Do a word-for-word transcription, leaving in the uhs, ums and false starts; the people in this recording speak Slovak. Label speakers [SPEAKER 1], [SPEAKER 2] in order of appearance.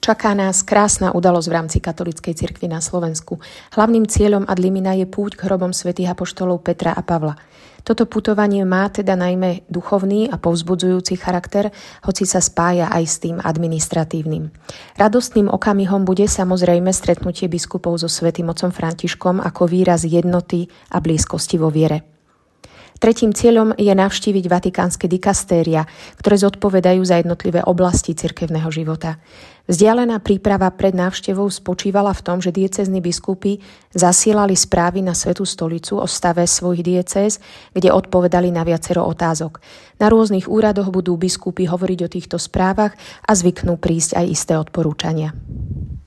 [SPEAKER 1] Čaká nás krásna udalosť v rámci katolíckej cirkvi na Slovensku. Hlavným cieľom ad limina je púť k hrobom svätých apoštolov Petra a Pavla. Toto putovanie má teda najmä duchovný a povzbudzujúci charakter, hoci sa spája aj s tým administratívnym. Radostným okamihom bude samozrejme stretnutie biskupov so svätým otcom Františkom ako výraz jednoty a blízkosti vo viere. Tretím cieľom je navštíviť vatikánske dikastéria, ktoré zodpovedajú za jednotlivé oblasti cirkevného života. Vzdialená príprava pred návštevou spočívala v tom, že diecézni biskupy zasielali správy na Svätú stolicu o stave svojich diecéz, kde odpovedali na viacero otázok. Na rôznych úradoch budú biskupy hovoriť o týchto správach a zvyknú prísť aj isté odporúčania.